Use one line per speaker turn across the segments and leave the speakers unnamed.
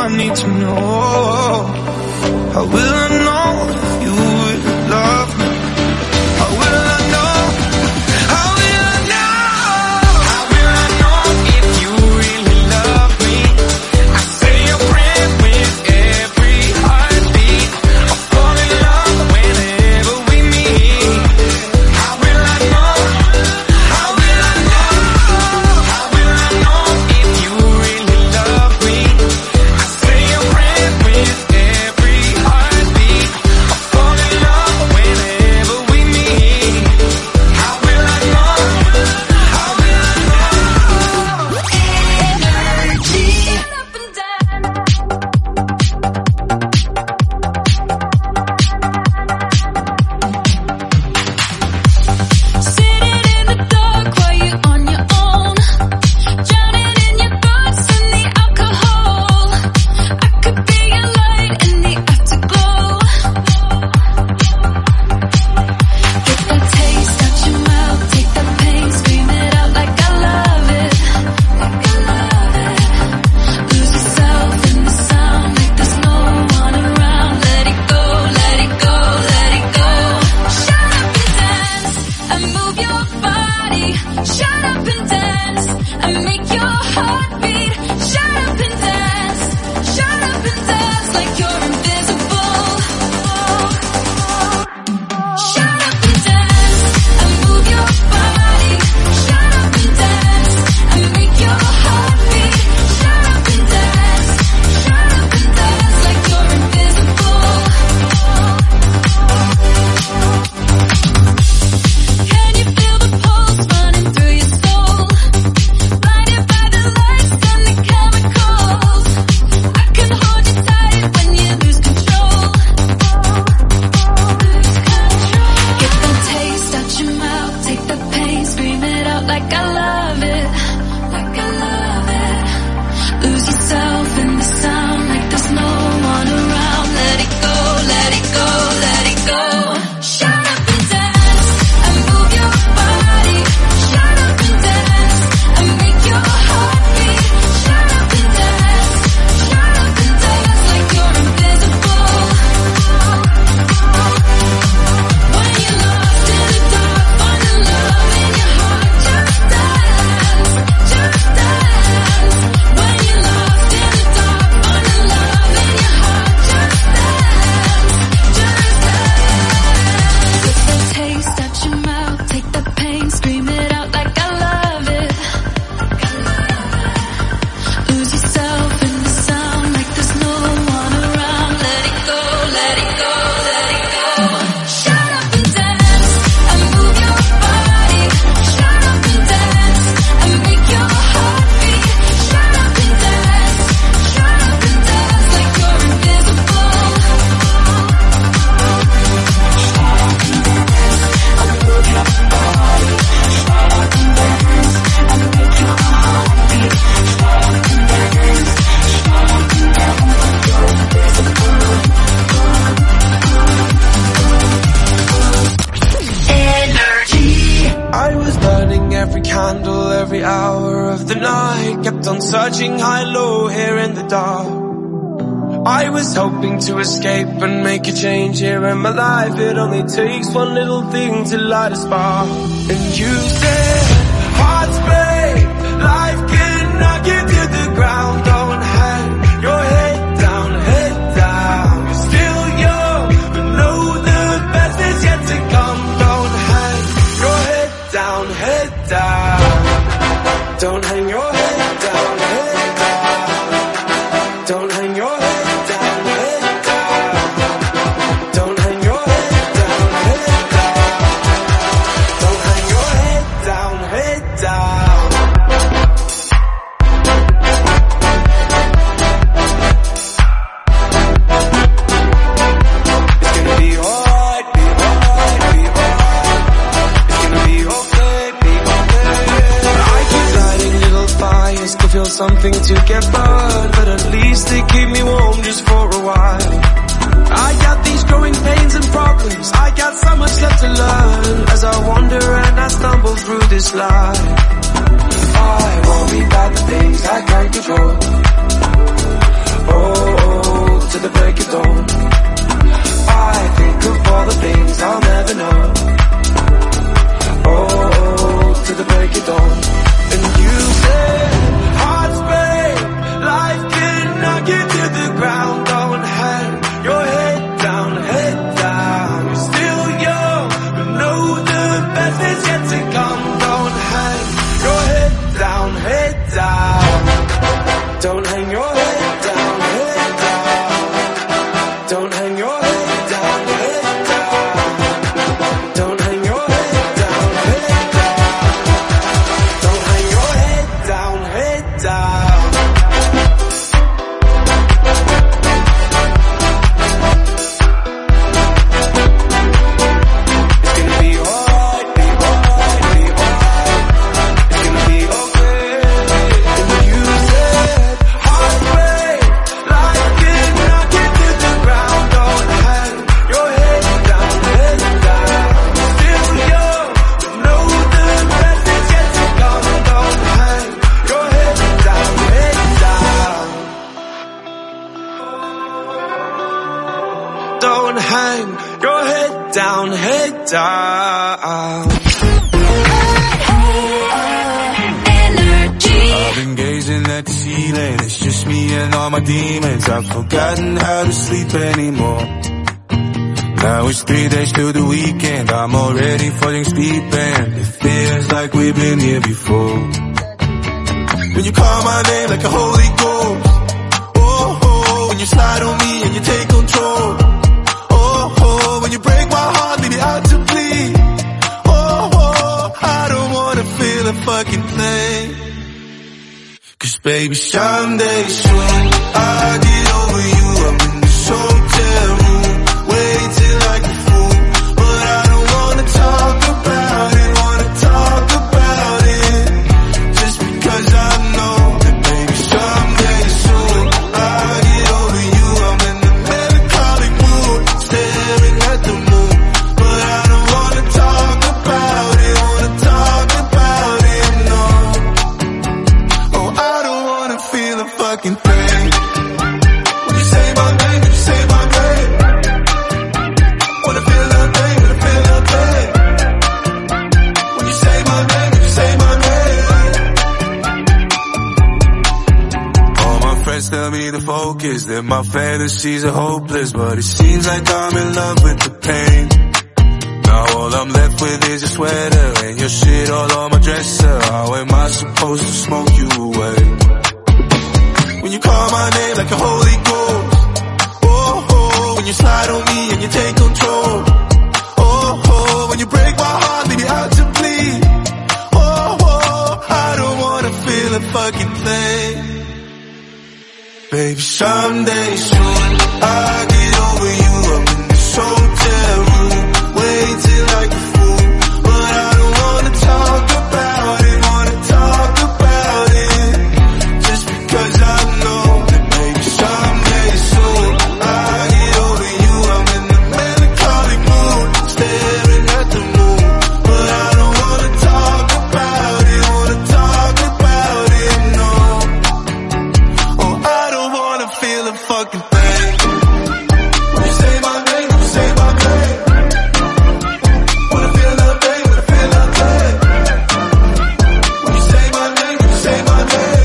I need to know. How will I know if you would love me? How will I know? How will I know? How will I know if you really love me? I say a prayer with every heartbeat. I fall in love whenever we meet. How will I know? How will I know? How will I know if you really love me? I say a prayer with every heartbeat. I fall in love whenever we meet. How will I know? How will I know? Energy. Get up and dance. Sitting in the dark while you're on your own, drowning in your thoughts and the alcohol. I could be your light in the afterglow. Get that taste out your mouth, take that pain, scream it out like I love it, like I love it. Lose yourself in the sound like there's no one around. Let it go, let it go, let it go. Shut up and dance and move your body. Shut up and dance and make your heart beat. Shut up and dance. Shut up and dance like you're invisible. Shut up and dance and move your body. Shut up and dance and make your heart beat. Shut up and dance. Shut up and dance like you're invisible. Can you feel the pulse running through your soul? Blinded by the lights and the chemicals. I can hold you tight when you lose control. Get that taste out your mouth, take the pain, scream it out like I love it, like I love it. Lose yourself in the sound like there's no one around. Let it go, let it go, let it go. Shut up and dance and move your body. Shut up and dance and make your heart beat. Shut up and dance. Shut up and dance like you're invisible. When you're lost in the dark, finding love in your heart, just dance, just dance. When you're lost in the dark, finding love in your heart, just dance, just dance. Get that taste out your mouth, take that pain, scream it out like I love it, like I love it. Lose yourself in the sound like there's no one around. Let it go, let it go, let it go. Shut up and dance and move your body. Shut up and dance and make your heart beat. Shut up and dance. Shut up and dance like you're invisible.
I was burning every candle, every hour of the night. Kept on searching high, low, here in the dark. I was hoping to escape and make a change here in my life. It only takes one little thing to light a spark. And you said, hearts break, life can knock you to the ground. Don't hang your head down, head down. You're still young, but know the best is yet to come. Don't hang your head down, head down. Don't hang your head down, head down. Don't hang your head down, head down. Don't hang your head down, head down. Don't hang your head down, head down. It's gonna be alright, be alright, be alright. It's gonna be okay, be okay. I keep lighting little fires to feel something to get burned, but at least they keep me warm just for a while. I got these growing pains and problems, I got so much left to learn as I wander and I stumble through this life. I worry about the things I can't control. Oh, it to the ground. Don't hang your head down, head down. You're still young, but know the best is yet to come. Don't hang your head down, head down. Don't hang your head down, head down. Don't hang your head down, head down. Don't hang your head down, head down. Don't hang your head down, head down. It's gonna be alright, be alright, be alright. It's gonna be okay. And you said heartbreak, life can knock it to the ground. Don't hang your head down, head down. Still young, but know the best is yet to come. Don't hang your head down, head down. Don't hang your head down, head down.
I've been gazing at the ceiling, it's just me and all my demons. I've forgotten how to sleep anymore. Now it's 3 days till the weekend, I'm already falling asleep and it feels like we've been here before. When you call my name like a holy ghost, oh, oh, when you slide on me and you take control, oh, oh, when you break my heart, leave me out to bleed, oh, oh, I don't wanna feel a fucking thing. Cause baby, someday soon I'll get over you. I'm in this hotel room, waiting like a fool, but I don't wanna talk about it, wanna talk about it. Just because I know that baby, someday soon I'll get over you. I'm in the melancholic mood, staring at the moon, but I don't wanna talk about it, wanna talk about it, no. Oh, I don't wanna feel a fucking thing. When you say my name, when you say my name, wanna feel a thing, wanna feel a thing. When you say my name, when you say my name. All my friends tell me to focus, that my fantasies are hopeless, but it seems like I'm in love with the pain. Now all I'm left with is a sweater and your shit all on my dresser. How am I supposed to smoke you away? When you call my name like a holy ghost, oh, oh, when you slide on me and you take control, oh, oh, when you break my heart, leave me out to bleed, oh, oh, I don't wanna feel a fucking thing. Baby, someday soon I'll get over you. I'm in this hotel room, waiting like a fool, but I don't wanna talk about it, wanna talk about it. Just because I know that maybe someday soon I'll get over you. I'm in the melancholic mood, staring at the moon, but I don't wanna talk about it, wanna talk about it, no. Oh, I don't wanna feel a fucking thing. When you say my name, when you say my name, wanna feel a thing, wanna feel a thing. When you say my name, when you say my name.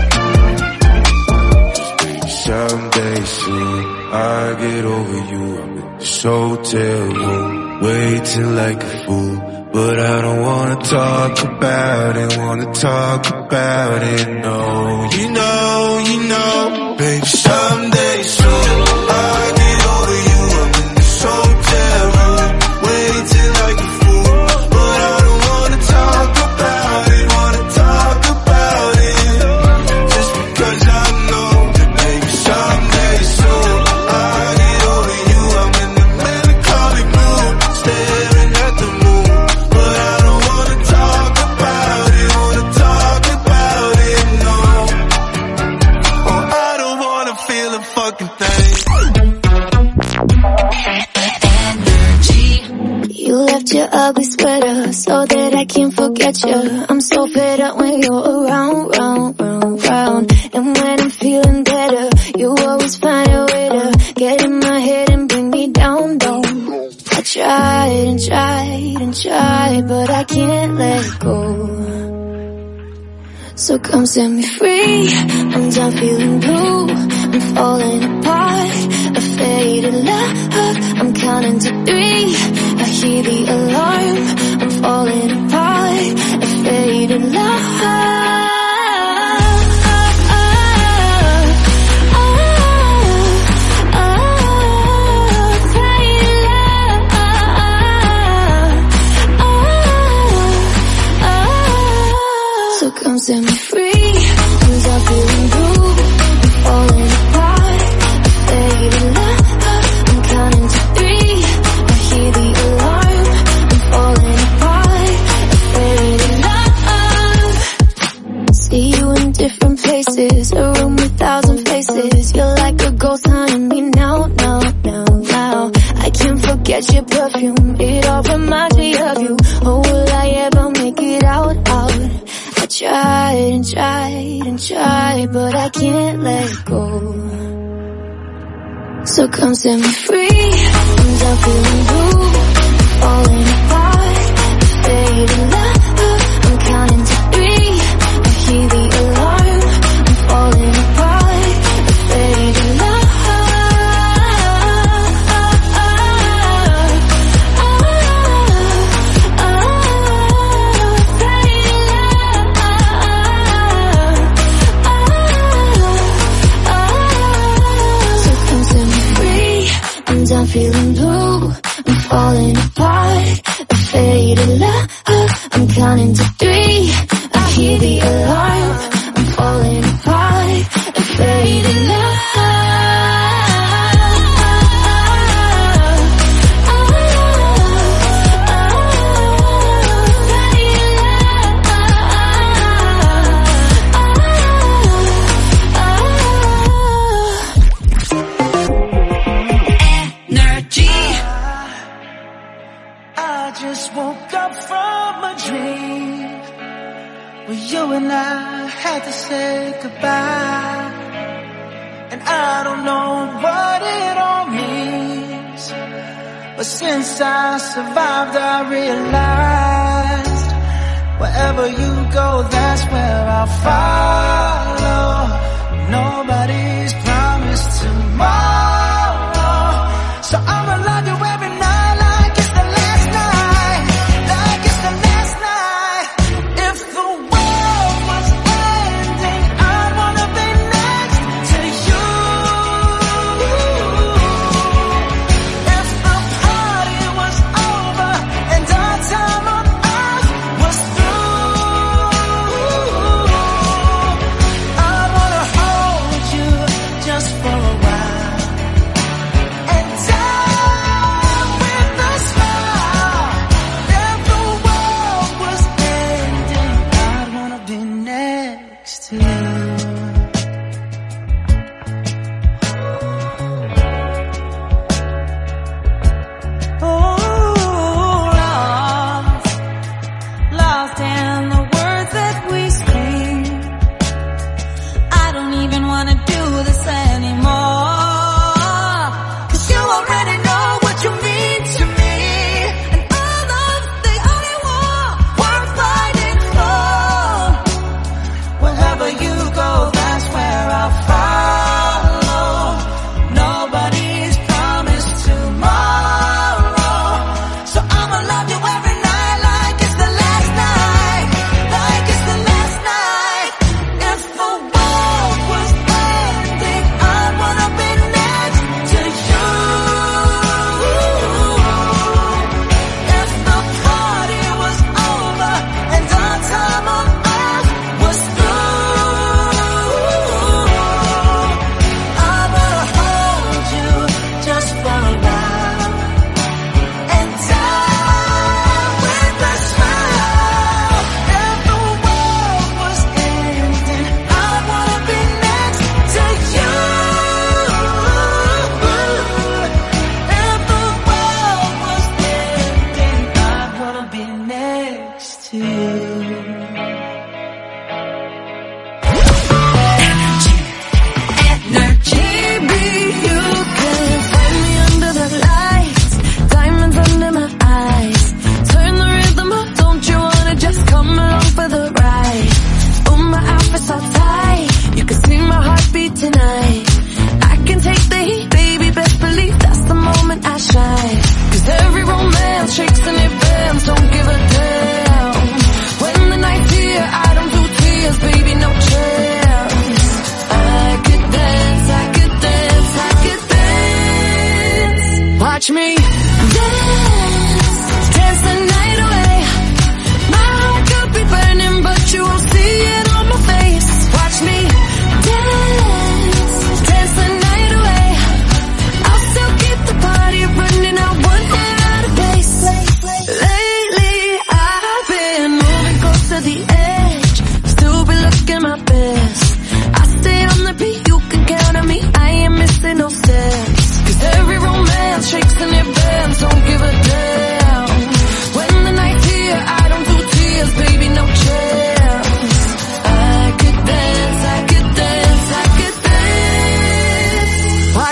Someday soon I'll get over you. I'm in this hotel room, waiting like a fool, but I don't wanna talk about it, wanna talk about it, no. You know, baby, someday soon I'll get over you. I'm in this hotel room, waiting like a fool, but I don't wanna talk about it, wanna talk about it. Just because I know that maybe someday soon I'll get over you. I'm in the melancholic mood, staring at the moon, but I don't wanna talk about it, wanna talk about it, no. Oh, I don't wanna feel a fucking thing.
You left your ugly sweater so that I can't forget you. I'm so fed up when you're around, round, round, round. And when I'm feeling better, you always find a way to get in my head and bring me down, down. I tried and tried and tried, but I can't let go. So come set me free. I'm done feeling blue, I'm falling apart. A faded love, I'm counting to 3. I hear the alarm, I'm falling apart. A faded love. Come set me free, 'cause I'm feeling blue. I'm falling apart, a faded love. I'm counting to 3. I hear the alarm, I'm falling apart, a faded love. See you in different places, a room with 1,000 faces. You're like a ghost haunting me now, now, now, now. I can't forget your perfume, it all reminds me of you. Oh, will I ever make it out? I tried and tried and tried, but I can't let go. So come set me free, 'cause I'm feeling blue. Falling apart, fading love. I'm counting to 3. I hear the alarm, I'm falling apart, fading love. I'm feeling blue, I'm falling apart, a faded love. I'm counting to 3. I hear the alarm, I'm falling apart, a faded love.
I just woke up from a dream where you and I had to say goodbye. And I don't know what it all means, but since I survived I realized wherever you go, that's where I'll follow. Nobody's promised tomorrow, so I'ma love you every night. You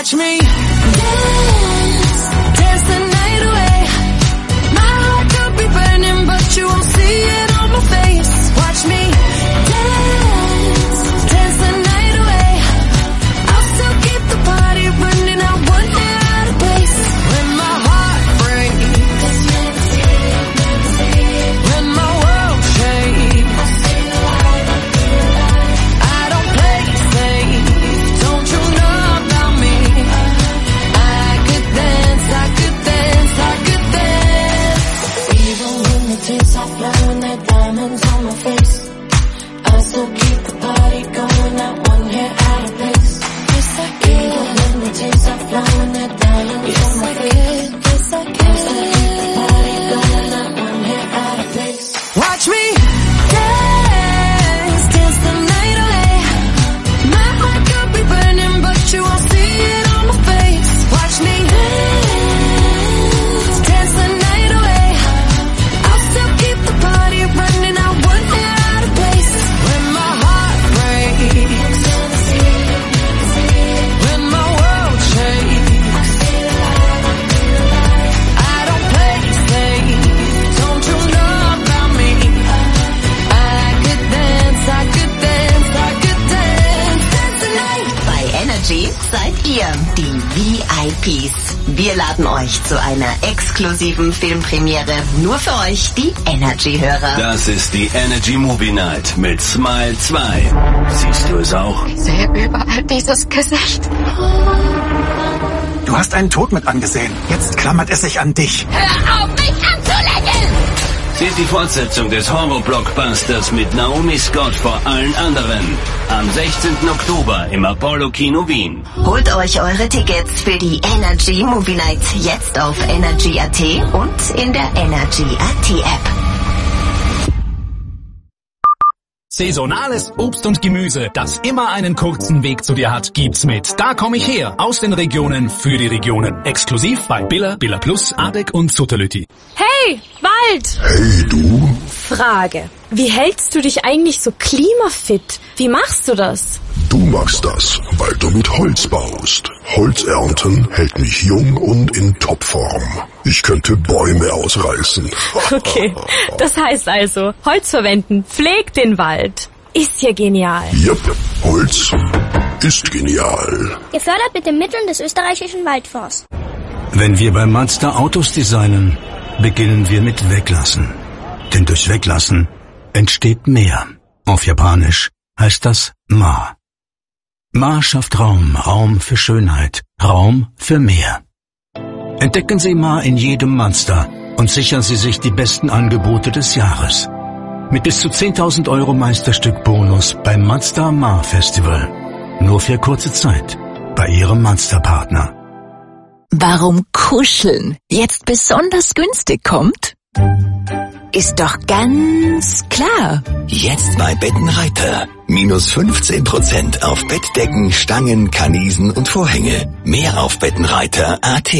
Watch me dance, dance the night away. My heart could be burning, but you won't see it on my face. Watch me dance, dance the night away. I'll still keep the party burning out one hair out of place. When my heart breaks, when my world shakes, I don't play safe. Don't you know about me? I could dance, I could dance, I could dance. Even when the tears are flowing, there diamonds on my face, I still keep the party going, not one hair out of place. Yes, I can. Even when the tears are flowing, there diamonds on my face, yes, I can. I still keep the party going, not one hair out of place. Watch me dance, dance the night away. My heart could be burning, but you won't see it on my face. Watch me dance, dance the night away. I'll still keep the party running, out one hair out of place. When my heart breaks, when my world shakes, I don't play safe. Don't you know about me? I could dance, I could dance, I could dance, dance the night.
Bei Energy seid ihr die VIPs. Wir laden euch zu einer exklusiven Filmpremiere. Nur für euch, die Energy-Hörer.
Das ist die Energy Movie Night mit Smile 2. Siehst du es auch?
Ich sehe überall dieses Gesicht.
Du hast einen Tod mit angesehen. Jetzt klammert es sich an dich.
Hör auf, mich anzulächeln!
Seht die Fortsetzung des Horror-Blockbusters mit Naomi Scott vor allen anderen. Am 16. Oktober im Apollo Kino Wien.
Holt euch eure Tickets für die Energy Movie Night jetzt auf Energy.at und in der Energy.at App.
Saisonales Obst und Gemüse, das immer einen kurzen Weg zu dir hat, gibt's mit Da komm ich her, aus den Regionen für die Regionen. Exklusiv bei Billa, Billa Plus, Adek und Sutterlütti.
Hey, Wald!
Hey, du?
Frage. Wie hältst du dich eigentlich so klimafit? Wie machst du das?
Du machst das, weil du mit Holz baust. Holz ernten hält mich jung und in Topform. Ich könnte Bäume ausreißen.
Okay, das heißt also, Holz verwenden pflegt den Wald. Ist ja genial.
Jupp, Holz ist genial.
Gefördert mit den Mitteln des österreichischen Waldfonds.
Wenn wir bei Mazda Autos designen, beginnen wir mit Weglassen. Denn durch Weglassen entsteht mehr. Auf Japanisch heißt das Ma. Ma schafft Raum, Raum für Schönheit, Raum für mehr. Entdecken Sie Ma in jedem Mazda und sichern Sie sich die besten Angebote des Jahres. Mit bis zu 10.000 € Meisterstück-Bonus beim Mazda Ma Festival. Nur für kurze Zeit bei Ihrem Mazda-Partner.
Warum Kuscheln jetzt besonders günstig kommt? Ist doch ganz klar.
Jetzt bei Bettenreiter. Minus 15% auf Bettdecken, Stangen, Karniesen und Vorhänge. Mehr auf Bettenreiter.at.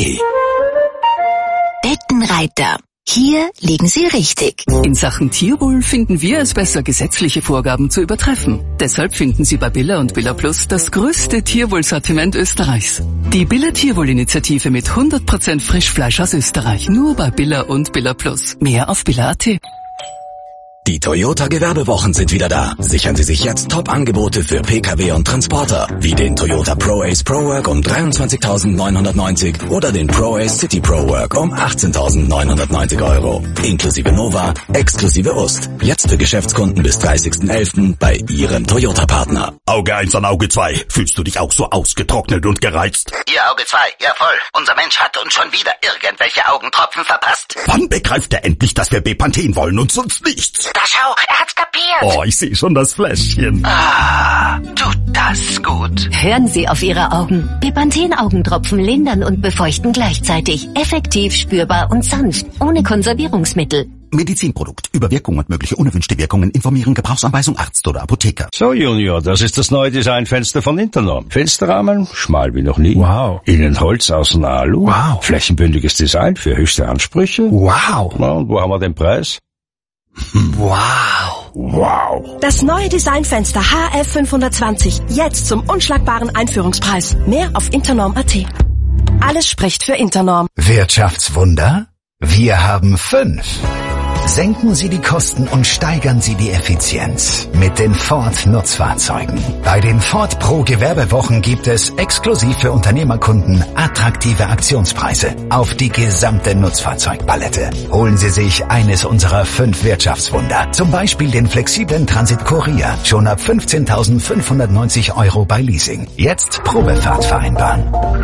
Bettenreiter. Hier liegen Sie richtig.
In Sachen Tierwohl finden wir es besser, gesetzliche Vorgaben zu übertreffen. Deshalb finden Sie bei Billa und Billa Plus das größte Tierwohlsortiment Österreichs. Die Billa Tierwohl-Initiative mit 100% Frischfleisch aus Österreich. Nur bei Billa und Billa Plus. Mehr auf Billa.at.
Die Toyota Gewerbewochen sind wieder da. Sichern Sie sich jetzt Top-Angebote für Pkw und Transporter, wie den Toyota ProAce ProWork um 23.990 oder den ProAce City ProWork um 18.990 €. Inklusive Nova, exklusive Ost. Jetzt für Geschäftskunden bis 30.11. bei Ihrem Toyota-Partner.
Auge 1 an Auge 2. Fühlst du dich auch so ausgetrocknet und gereizt?
Ihr Auge 2, ja voll. Unser Mensch hat uns schon wieder irgendwelche Augentropfen verpasst.
Wann begreift er endlich, dass wir Bepanthen wollen und sonst nichts?
Da schau, er hat's kapiert.
Oh, ich sehe schon das Fläschchen.
Ah, tut das gut.
Hören Sie auf Ihre Augen. Bepanthen-Augentropfen lindern und befeuchten gleichzeitig. Effektiv, spürbar und sanft. Ohne Konservierungsmittel.
Medizinprodukt. Über Wirkung und mögliche unerwünschte Wirkungen informieren. Gebrauchsanweisung Arzt oder Apotheker.
So, Junior, das ist das neue Designfenster von Internorm. Fensterrahmen, schmal wie noch nie. Wow. Innen Holz, außen Alu. Wow. Flächenbündiges Design für höchste Ansprüche. Wow. Na, und wo haben wir den Preis?
Wow.
Wow.
Das neue Designfenster HF520. Jetzt zum unschlagbaren Einführungspreis. Mehr auf internorm.at. Alles spricht für Internorm.
Wirtschaftswunder? Wir haben 5. Senken Sie die Kosten und steigern Sie die Effizienz mit den Ford Nutzfahrzeugen. Bei den Ford Pro Gewerbewochen gibt es exklusiv für Unternehmerkunden attraktive Aktionspreise auf die gesamte Nutzfahrzeugpalette. Holen Sie sich eines unserer 5 Wirtschaftswunder, zum Beispiel den flexiblen Transit Courier, schon ab 15.590 € bei Leasing. Jetzt Probefahrt vereinbaren.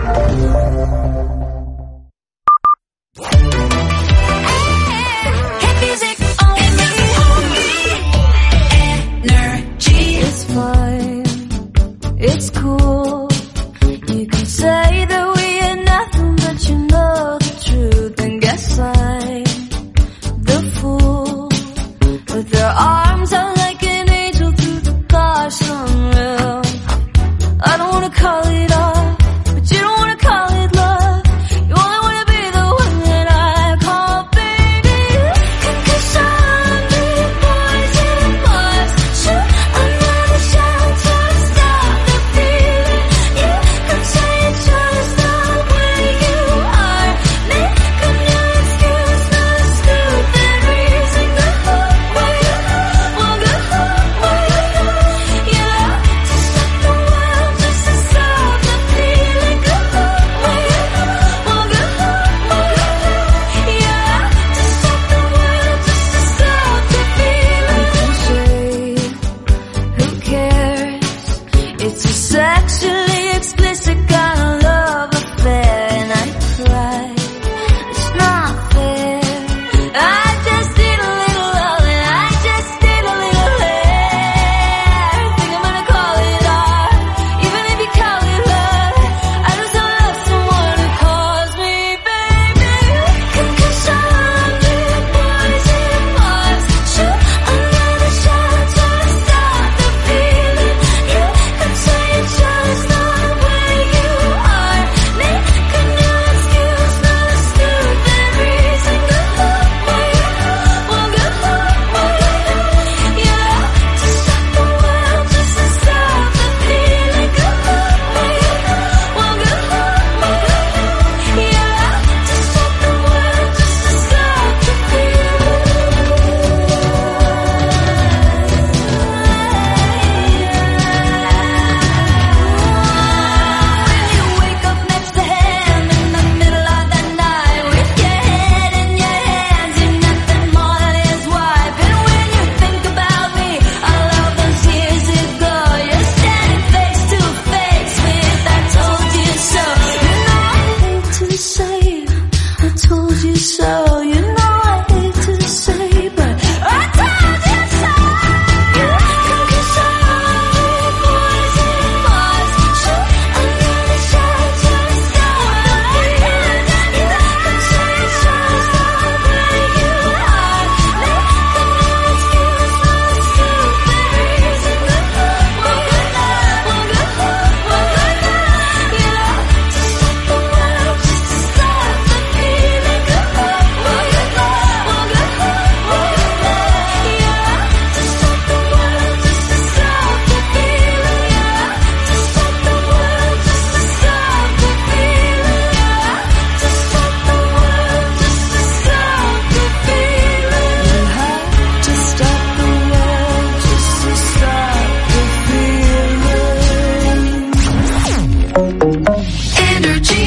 It's cool. You can say that we are nothing, but you know the truth. And guess I'm the fool. With their arms out like an angel through the gosh unreal. I don't wanna call it off, but you don't wanna call it love. You only wanna be the one that I call baby. Cause I'm the boys and boys. Shoot another shot to stop the feeling. You can say you're trying to stop where you are. Make a new excuse, not a stupid reason. Go home where you want, go home where you yeah. To stop the world, just to stop the feeling. Go home where you want, go home where yeah. To stop the world, just to stop the feeling. Who cares? It's a sexually explicit kind of love affair, and I cry. It's not fair. I just need a little love, and I just need a little hair. Think I'm gonna call it art, even if you call it love. I just don't love someone who calls me baby. Cause I'm the boys and boys. Shoot another shot to stop the feeling. You can say you're trying to stop where you are. Make a new excuse, not a stupid reason. Go home where you want, go home where yeah. To stop the world, just to stop the feeling. Go home where you want, go home yeah. To stop the world, just to stop the When you wake up next to him in the middle of the night, with your head in your hands, you're nothing more than his wife. And when you think about me, all of those years ago, you're standing face to face with I told you so. You know I hate to say it, I told you so. You know I hate to say, but I told you so. Cause I'm the boys and boys. Shoot another shot to stop the feeling. You can say you're trying to stop where you are. Make a new excuse, not a stupid reason. Go home where you want, go home yeah. To stop the world, just to stop the feeling. Go home where you want, go home yeah. To stop the world, just to stop the feeling. To stop the world, just to stop the feeling. To stop the world, just to stop the feeling. You have to stop the world, just to stop the feeling. Energy.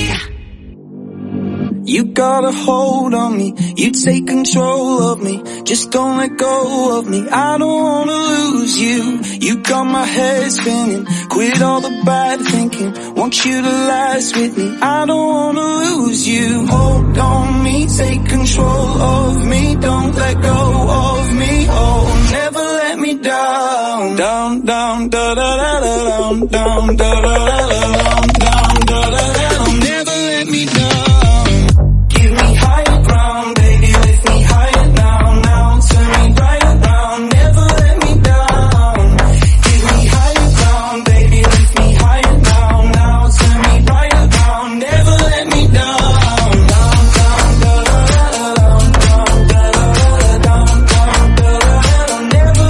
You got a hold on me, you take control of me. Just don't let go of me, I don't wanna lose you. You got my head spinning, quit all the bad thinking. Want you to last with me, I don't wanna lose you. Hold on me, take control of me. Don't let go of me, oh, never let me down. Down, down, da da da da down, down, da da da da down, down, da da da down. Never let me down. Give me higher ground, baby, lift me higher now, now. Turn me right around, never let me down. Give me higher ground, baby, lift me higher now, now. Turn me right around, never let me down. Down, down, da da da da down, down, da da da da down, down, da da da da. Never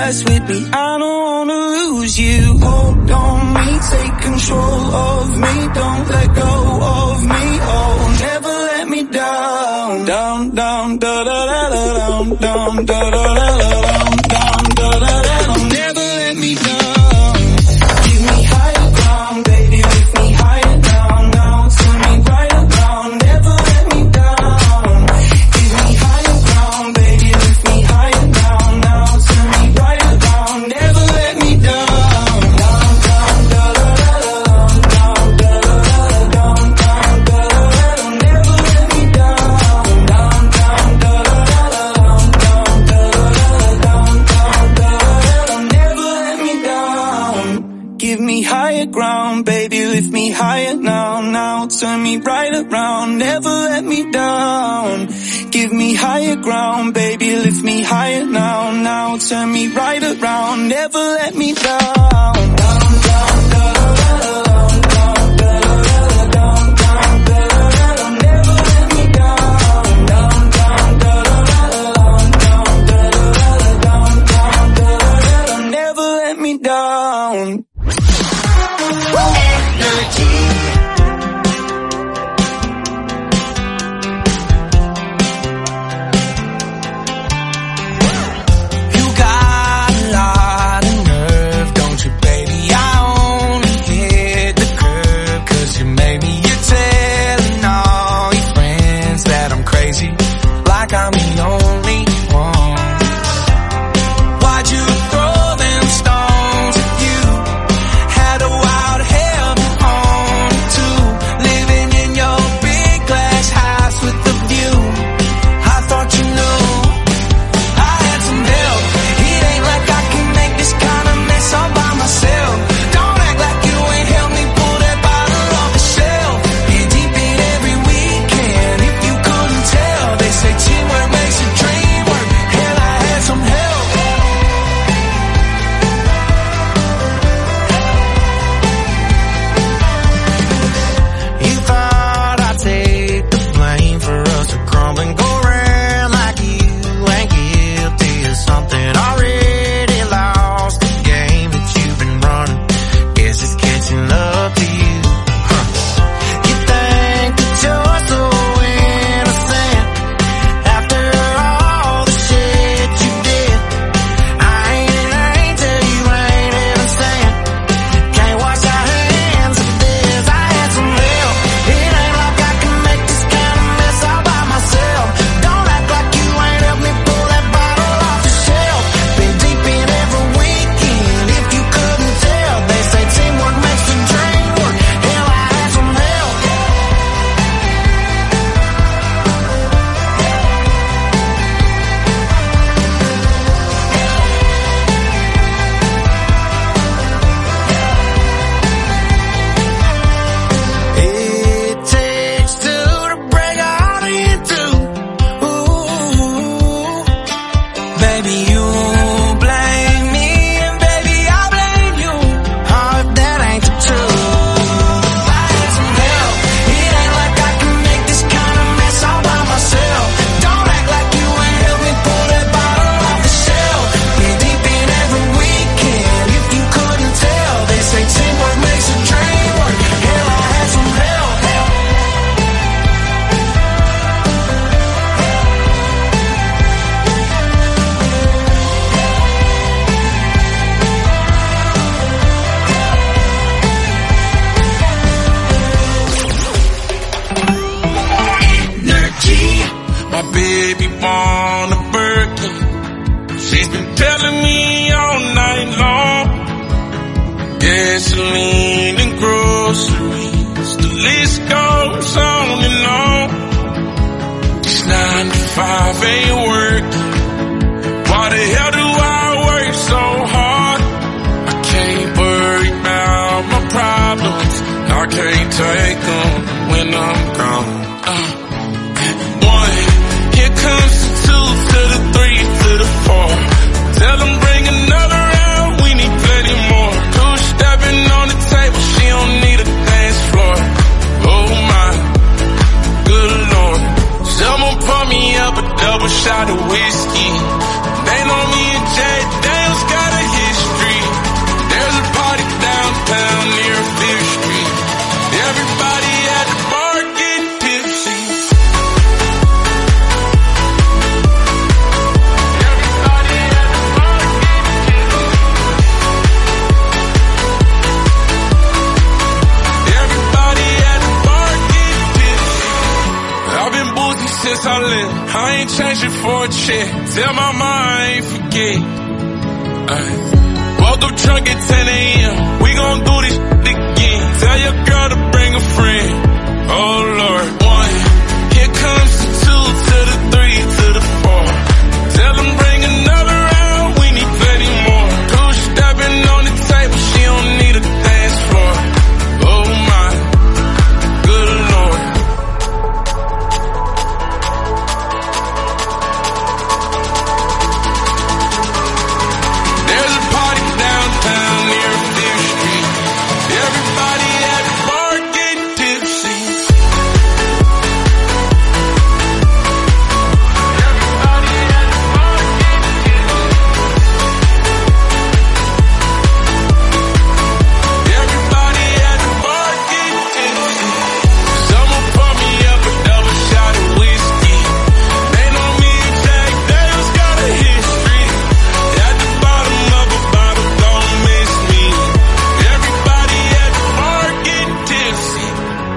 mess with me, I don't wanna lose you. Hold on me, take control of me, don't let go of me, oh, never let me down. Down, down, da da da da down, down, da da da da down, down, da da da da, never let me down. Give me higher ground, baby, lift me higher down, now turn me right around, never let me down. Give me higher ground, baby, lift me higher down, now turn me right around, never let me down. Down, down, da da da da down, down, da da da da down, down, da da da da, never let me down. Down, down, da da da da down, down, da da da da down, down, da da da da, never let me down. Give me higher ground, baby, lift me higher now, now turn me right around, never let me down. Give me higher ground, baby, lift me higher now, now turn me right around, never let me down. Down, down, da da da da down, down, da da da da down, down, da da da da, never let me down. Down, down, da da da da down, down, da da da da down, down, da da da da, never let me down. You got a lot of nerve, don't you, baby? I only hit the curb 'cause you made me. You're telling all your friends that I'm crazy, like I'm the only one. Why'd you throw them stones if you had a wild heaven on too? Living in your big glass house with the view. I thought you knew I had some help. It ain't like I can make this kind of mess all by myself. Don't act like you ain't helped me pull that bottle off the shelf. You're deep in every weekend, if you couldn't tell. They say teamwork makes the dream work. Hell, I had some help. You thought I'd take the blame for us to crumble and go around like you ain't guilty of something. Already lost the game that you've been running. Guess it's catching up to you. You think that you're so innocent after all the shit you did. I ain't an angel, you ain't innocent. Can't wash our hands of this. I had some help. It ain't like I can make this kind of mess all by myself. Don't act like you ain't helped me pull that bottle off the shelf. Been deep in every weekend, if you couldn't tell. They say teamwork makes the dream work. Hell, I had some help. It takes two to break a heart in two. Ooh, baby, you blame me, and baby, I blame you. Oh, if that ain't the truth. I had some help. It ain't like I can make this kind of mess all by myself. Don't act like you ain't helped me pull that bottle off the shelf. Been deep in every weekend, if you couldn't tell. They say teamwork makes a dream work. Hell, I had some help. Energy. My baby want a Birkin. She's been telling me all night long. Gasoline and groceries, the list goes on and on. This 9 to 5 ain't working. Why the hell do I work so hard? I can't worry about my problems. I can't take them when I'm gone. One, here comes the 2 to the 3 to the 4. Tell them bring another round, we need plenty more. 2 stepping on the table, she don't need a dance floor. Oh my, good lord. Someone pour me up a double shot of whiskey. They know me and Jay Daniels got
change it for a check. Tell my mom I ain't forget. Woke up drunk at 10 a.m. We gon' do this again. Tell your girl to bring a friend. Oh Lord. 1, here comes the 2 to the 3 to the 4. Tell them bring another round. We need plenty more. 2 stepping on the table. She don't need a dance floor. Oh my, good Lord. There's a party downtown near 5th Street. Everybody at the bar getting tipsy. Everybody at the bar getting tipsy. Everybody at the bar getting tipsy. Someone pour me up a double shot of whiskey. They know me and Jack Daniels got a history. At the bottom of a bottle, don't miss me. Everybody at the bar getting tipsy.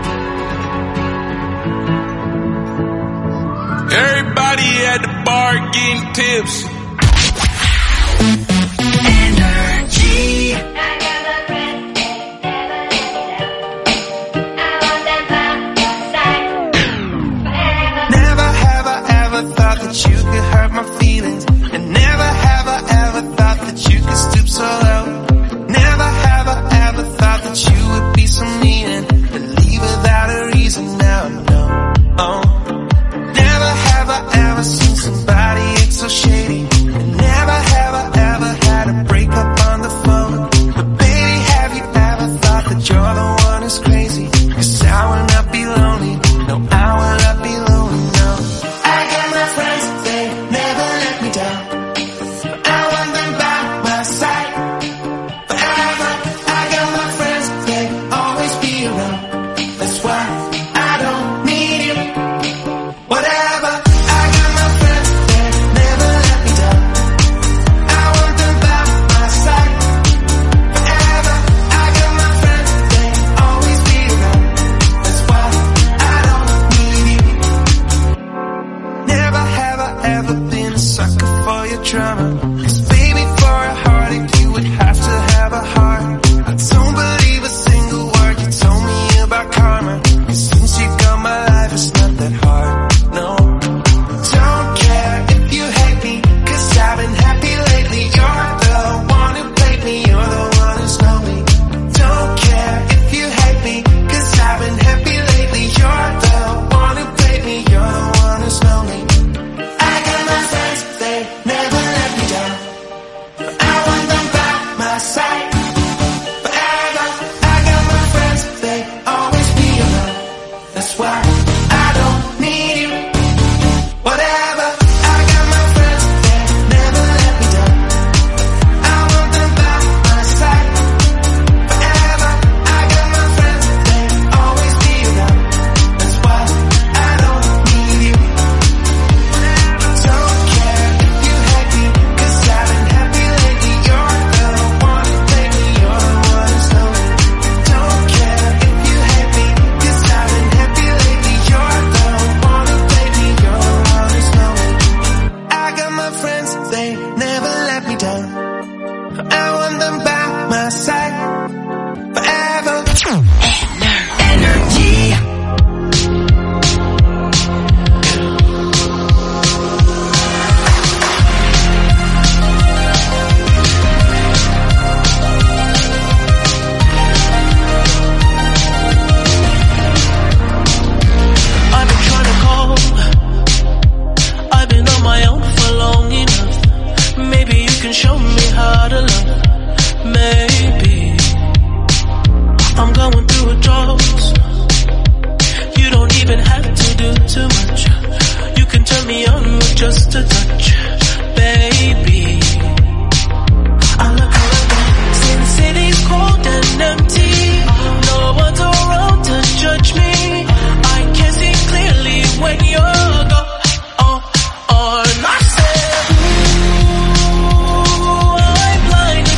Everybody at the bar getting tipsy.
Never have I ever thought that you could hurt my feelings. And never have I ever thought that you could stoop so low. Never have I ever thought that you would be so mean and leave without a reason. Now I know. Oh. Never have I ever seen somebody act so shady. And never have I ever had a breakup on the phone. But baby, have you ever thought that you're the one who's crazy? 'Cause I will not be lonely. No, I will not be lonely, no. I got my friends, they never let me down. I want them by my side forever. I got my friends, they always be around. That's why I don't need you. Whatever. I got my friends, they never let me down. I want them by my side forever. I got my friends, they always be around. That's why I don't need you. Never have I ever been a sucker for your drama. 'Cause baby, for a heartache, you would have to have a heart. I don't believe a single word you told me about karma. 'Cause since you got my life, it's not that hard, no. Don't care if you hate me, 'cause I've been happy lately. You're the one who played me, you're the one who's lonely. Don't care if you hate me, 'cause I've been happy lately. You're the one who played me, you're the one who's lonely. I got my friends, they never let me down. I want them by my side forever. I got my friends, they always be around. That's why I don't need you. Whatever. I got my friends, they never let me down. I want them by my side forever. I got my friends, they always be around. That's why I don't need you. Don't care if you hate me, 'cause I've been happy lately. You're the one who played me, you're the one who's lonely. Don't care if you hate me, 'cause I've been happy lately. You're the one who played me, you're the one who's lonely. I got my friends, they never let me down. I want them by my side forever.
Energy.
I've been trying to call. I've been on my own for long enough. Maybe you can show me how to love. Maybe I'm going through a drought. You don't even have to do too much. You can turn me on with just a touch, baby. I look around, since city's cold and empty. No one's around to judge me. I can see clearly when you're gone. I said, ooh, I'm blind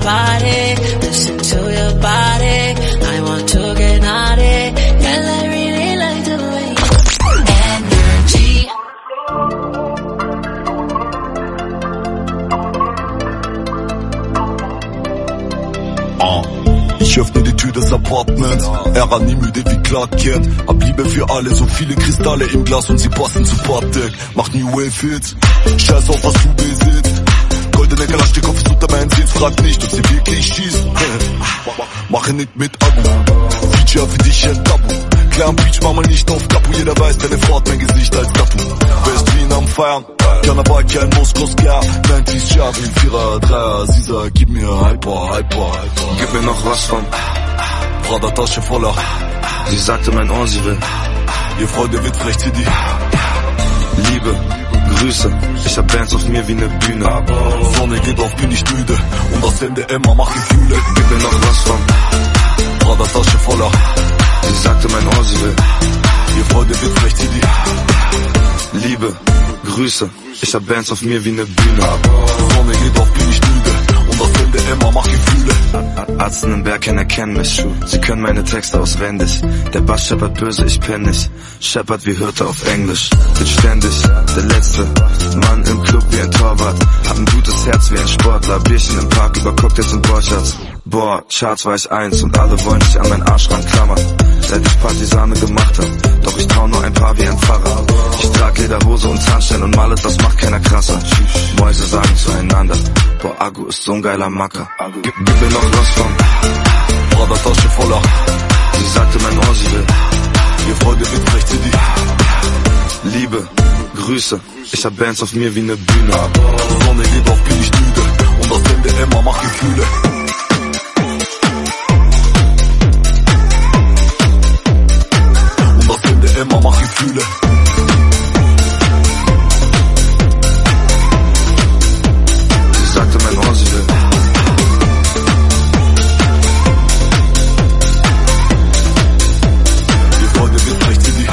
body, listen to your body. I want to get naughty, girl, I really like the way energy.
Ich öffne die Tür des Apartments, er war nie müde wie Clark Kent. Hab Liebe für alle, so viele Kristalle im Glas und sie passen zu Parkdeck. Mach New Wave Hits, scheiß auf was du besitzt. Goldene Kalaschnikow ist unter meinen Sitz, frag nicht, ob sie wirklich schießt. Mache nicht mit Abu, Feature für dich ein Tabu. Klar am Beach, mach mal nicht auf Kapu, jeder weiß, deine Frau hat mein Gesicht als Tattoo. West Wien am Feiern, Karneval, kein Moskau-Scar. 90s Chart, wie 4er, 3er, sie sagt, gib mir Hyper.
Gib mir noch was von
Prada Tasche voller.
Sie sagte mein Ohr, sie will
ihr Freunde wird frech CD.
Liebe, Grüße, ich hab Bands auf mir wie ne Bühne.
Sonne geht auf, bin ich müde und das Ende immer mach Gefühle.
Gib mir noch was von
Prada Tasche voller.
Sie sagte mein Ohr, sie will
ihr Freunde wird frech CD.
Liebe, Grüße, ich hab Bands auf mir wie ne Bühne.
Sonne geht auf, bin ich müde und das Ende immer mach Gefühle.
Arzten im Berg erkennen mich, sie können meine Texte auswendig. Der Bass scheppert böse, ich penn nicht, scheppert wie Hirte auf Englisch. Bin ständig der letzte Mann im Club wie ein Torwart. Hab ein gutes Herz wie ein Sportler, Bierchen im Park über Cocktails und Borchards. Boah, Charts war ich 1 und alle wollen sich an meinen Arsch ranklammern. Seit ich Partisane gemacht hab, doch ich trau nur ein paar wie ein Pfarrer. Ich trag Lederhose und Zahnstein und male, das macht keiner krasser. Mäuse sagen zueinander, boah, Agu ist so ein geiler Macker. Gib mir noch was von
Prada Tasche voller.
Sie sagte mein Ohr, sie will
ihr Freunde wird frech CD.
Liebe, Grüße, ich hab Bands auf mir wie ne Bühne.
Sonne geht auf, bin ich müde und das Ende immer mach Gefühle. Und das Ende immer mach Gefühle.
Sie sagte mein Ohr, sie will
ihr Freunde wird frech CD.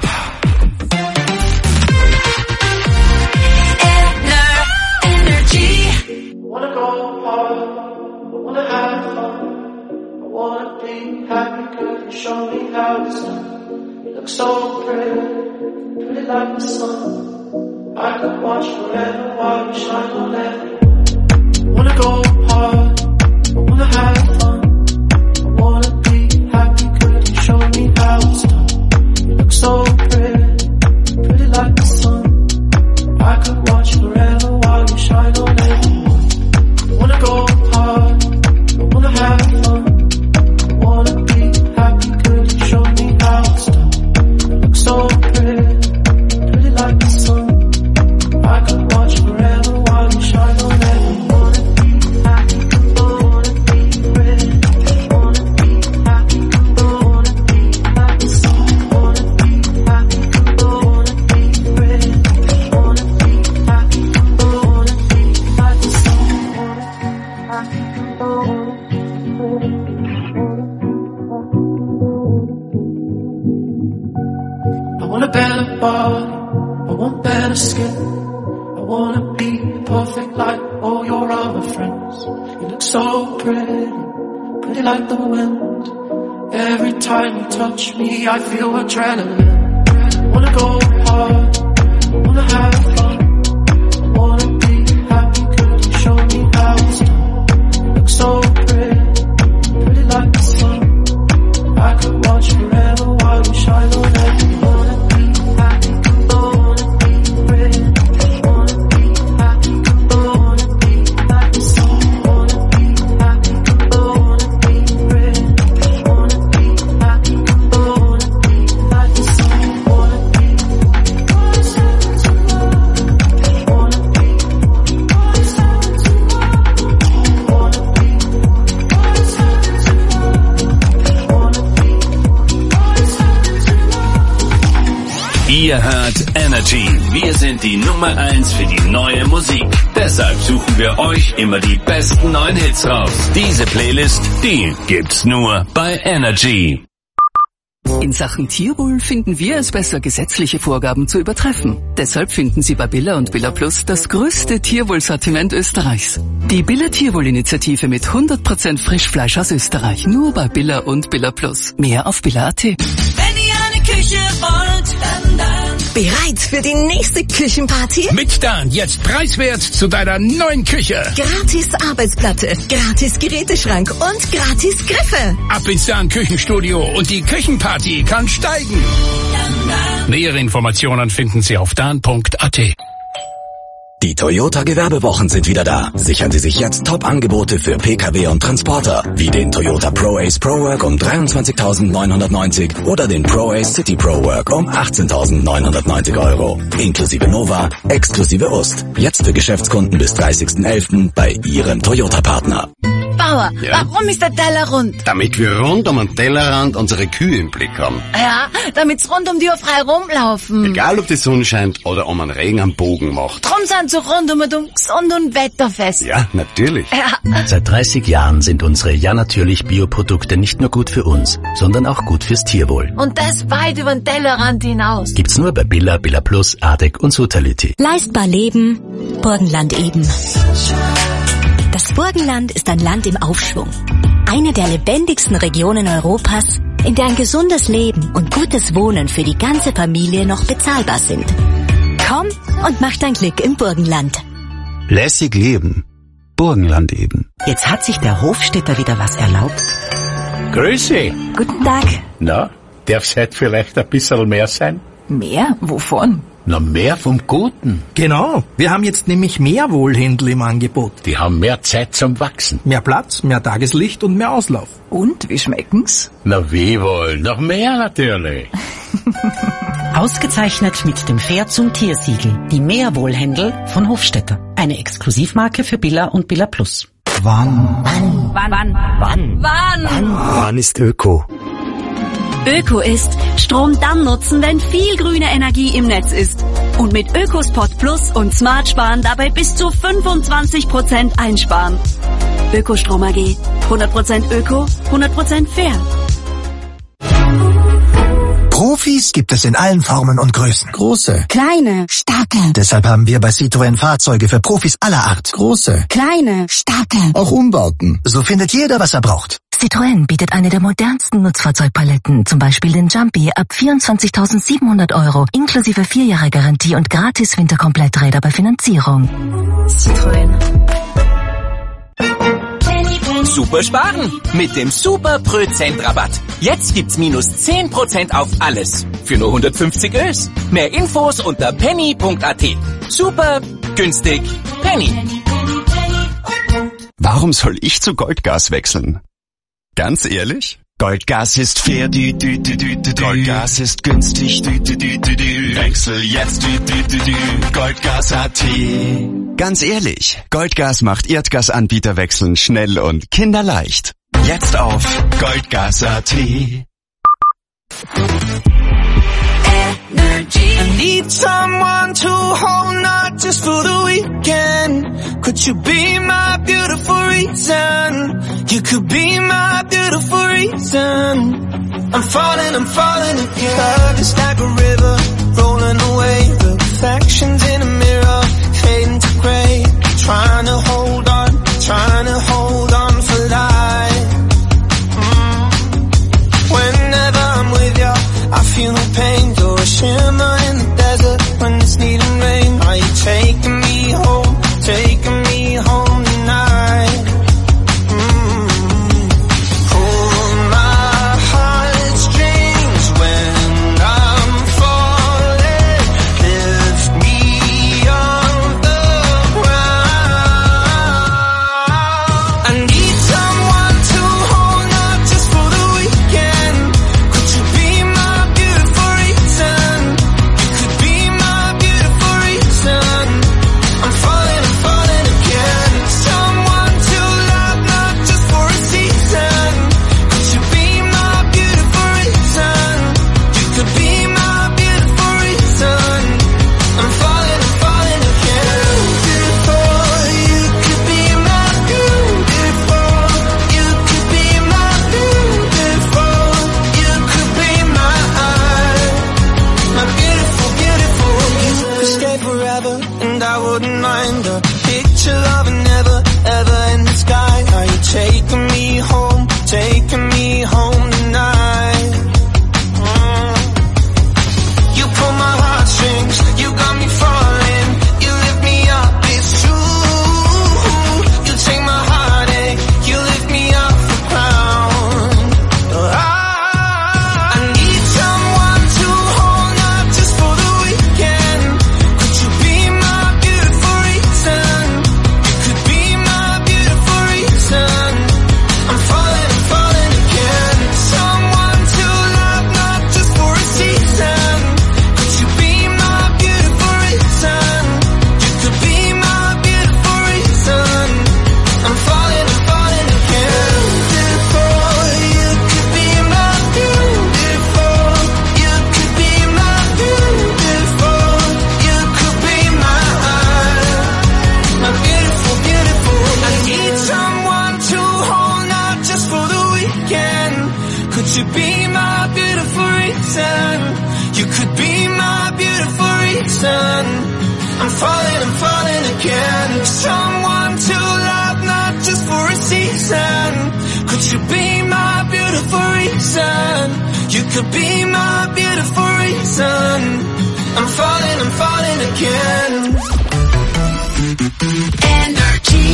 Wanna go hard, I wanna have fun, I wanna be happy, girl, you show me how it's done. You look so pretty like the sun. I could watch forever while you shine on everyone. Wanna go hard, I wanna have fun, I wanna be happy, girl, you show me how it's done. You look so pretty like the sun. I could watch forever while you shine on everyone. Wanna go hard, I wanna have fun, I wanna be happy, girl, you show me how it's done. You look so pretty like the sun. I could watch forever while you shine on everyone. Wanna be happy, wanna be pretty, wanna be happy, wanna be like the sun. Wanna be happy, wanna be pretty, wanna be happy, wanna be like the sun. I want a better body, I want better skin. I wanna be perfect like all your other friends. You look so pretty like the wind. Every time you touch me, I feel adrenaline. Wanna go hard, I wanna have fun, I wanna be happy, girl, you show me how it's done. You look so pretty like the sun. I could watch forever while you shine on everyone. Wanna be happy, wanna be pretty, wanna be happy, wanna be like the sun. Wanna be happy, wanna be pretty, wanna be happy, wanna be like the sun. Wanna be
Ihr hört Energy. Wir sind die Nummer 1 für die neue Musik. Deshalb suchen wir euch immer die besten neuen Hits raus. Diese Playlist, die gibt's nur bei Energy.
In Sachen Tierwohl finden wir es besser, gesetzliche Vorgaben zu übertreffen. Deshalb finden Sie bei Billa und Billa Plus das größte Tierwohlsortiment Österreichs. Die Billa Tierwohlinitiative mit 100% Frischfleisch aus Österreich. Nur bei Billa und Billa Plus. Mehr auf Billa.at.
Wenn ihr eine Küche wollt, dann.
Bereit für die nächste Küchenparty?
Mit Dan jetzt preiswert zu deiner neuen Küche.
Gratis Arbeitsplatte, gratis Geräteschrank und gratis Griffe.
Ab ins Dan Küchenstudio und die Küchenparty kann steigen. Nähere Informationen finden Sie auf dan.at.
Die Toyota Gewerbewochen sind wieder da. Sichern Sie sich jetzt Top-Angebote für Pkw und Transporter, wie den Toyota Pro-Ace ProWork um 23.990 oder den Pro-Ace City ProWork um 18.990 €. Inklusive Nova, exklusive Ost. Jetzt für Geschäftskunden bis 30.11. bei Ihrem Toyota-Partner.
Bauer, warum ist der Teller rund?
Damit wir rund um den Tellerrand unsere Kühe im Blick haben.
Ja, damit's rund um die Uhr frei rumlaufen.
Egal ob die Sonne scheint oder um einen Regen am Bogen macht.
Drum sind so rund um gesund und wetterfest.
Ja, natürlich.
Ja.
Seit 30 Jahren sind unsere Ja-Natürlich Bioprodukte nicht nur gut für uns, sondern auch gut fürs Tierwohl.
Und das weit über den Tellerrand hinaus.
Gibt's nur bei Billa, Billa Plus, ADEC und Sutality.
Leistbar leben, Burgenland eben. Das Burgenland ist ein Land im Aufschwung. Eine der lebendigsten Regionen Europas, in der ein gesundes Leben und gutes Wohnen für die ganze Familie noch bezahlbar sind. Komm und mach dein Glück im Burgenland.
Lässig leben. Burgenland eben.
Jetzt hat sich der Hofstädter wieder was erlaubt.
Grüße.
Guten Tag.
Na, darf's heute vielleicht ein bisschen mehr sein?
Mehr? Wovon?
Na, mehr vom Guten.
Genau. Wir haben jetzt nämlich mehr Wohlhändler im Angebot.
Die haben mehr Zeit zum Wachsen.
Mehr Platz, mehr Tageslicht und mehr Auslauf.
Und, wie schmecken's?
Na, wie wohl? Noch mehr natürlich.
Ausgezeichnet mit dem Fair zum Tiersiegel. Die Meerwohlhändel von Hofstädter. Eine Exklusivmarke für Billa und Billa Plus.
Wann ist Öko?
Öko ist Strom dann nutzen, wenn viel grüne Energie im Netz ist. Und mit Ökospot Plus und Smart Sparen dabei bis zu 25% einsparen. Ökostrom AG. 100% Öko, 100% fair.
Profis gibt es in allen Formen und Größen. Große,
Kleine, starke.
Deshalb haben wir bei Citroën Fahrzeuge für Profis aller Art. Große,
Kleine, starke.
auch Umbauten. So findet jeder, was er braucht.
Citroën bietet eine der modernsten Nutzfahrzeugpaletten, zum Beispiel den Jumpy ab 24.700 €, inklusive 4 Jahre Garantie und gratis Winterkompletträder bei Finanzierung. Citroën.
Super sparen mit dem Super Prozent-Rabatt. Jetzt gibt's minus 10% auf alles. Für nur 150 Ös. Mehr Infos unter penny.at. Super günstig. Penny.
Warum soll ich zu Goldgas wechseln? Ganz ehrlich? Goldgas ist fair, Goldgas ist günstig, Wechsel jetzt, Goldgas.at. Ganz ehrlich, Goldgas macht Erdgasanbieterwechseln schnell und kinderleicht. Jetzt auf Goldgas.at.
I need someone to hold, not just for the weekend. Could you be my beautiful reason? You could be my beautiful reason. I'm falling again. Love is like a river, rolling away. The reflections in a mirror, fading to grey. Trying to hold on for life. Whenever I'm with you, I feel no pain. You're a shimmer in the desert when it's needing rain. Are you taking me home tonight? Pull my heartstrings when I'm falling. Lift me up in mind. The picture of a never, ever ending sky. Are you taking me home tonight? You pull my heartstrings, you got me falling. You lift me up, it's true. You take my heartache, you lift me off the ground. I need someone to hold, not just for the weekend. Could you be my beautiful reason? You could be my beautiful reason. I'm falling again. Someone to love, not just for a season. Could you be my beautiful reason? You could be my beautiful reason. I'm falling again. Beautiful, you could be my beautiful. You could be my beautiful. You could be my beautiful, beautiful. I need someone to hold, not just for the weekend. Could you be my beautiful reason? You could be my beautiful reason. I'm falling again. Someone to love, not just for a season. Could you be my beautiful reason? You could be my beautiful reason. I'm falling again.
Energy.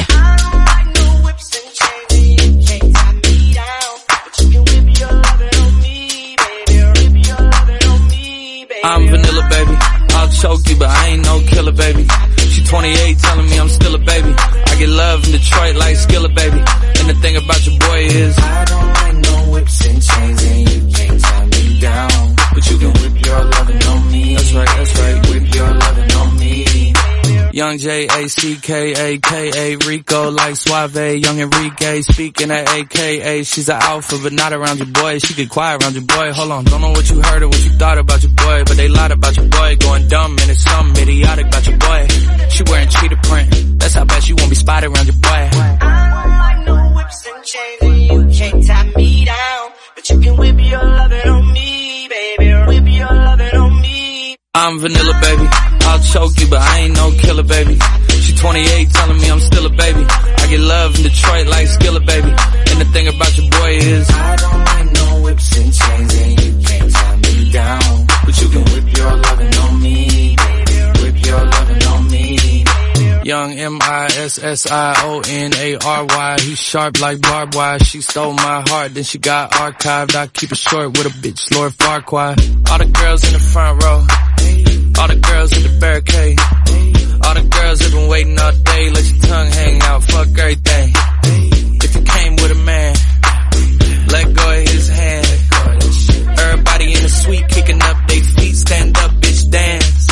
I'm vanilla, baby. I'll choke you, but I ain't no killer, baby. She 28, telling me I'm still a baby. I get love in Detroit like Skillet, baby. And the thing about your boy is I don't like no whips and chains, and you can't tie me down. But you can whip your lovin' on me. That's right, whip your lovin' on me. Young J-A-C-K-A-K-A, Rico like Suave, Young Enrique, speaking at AKA. She's an alpha, but not around your boy. She get quiet around your boy. Hold on, don't know what you heard or what you thought about your boy, but they lied about your boy. Going dumb, and it's something idiotic about your boy. She wearing cheetah print, that's how bad she won't be spotted around your boy.
I don't like no whips and chains, and you can't tie me down. But you can whip your lovin' on me, baby. Whip your lovin' on me.
I'm vanilla, baby. I'll choke you, but I ain't no killer, baby. She 28, telling me I'm still a baby. I get love in Detroit like Skillet, baby. And the thing about your boy is I don't like no whips and chains, and you can't tie me down. But you can whip your lovin' on me, baby. Whip your lovin' on me. Young M-I-S-S-I-O-N-A-R-Y. He's sharp like barbed wire. She stole my heart, then she got archived. I keep it short with a bitch, Lord Farquaad. All the girls in the front row, all the girls in the barricade, all the girls that been waiting all day. Let your tongue hang out, fuck everything. If you came with a man, let go of his hand. Everybody in the suite kicking up their feet. Stand up, bitch, dance.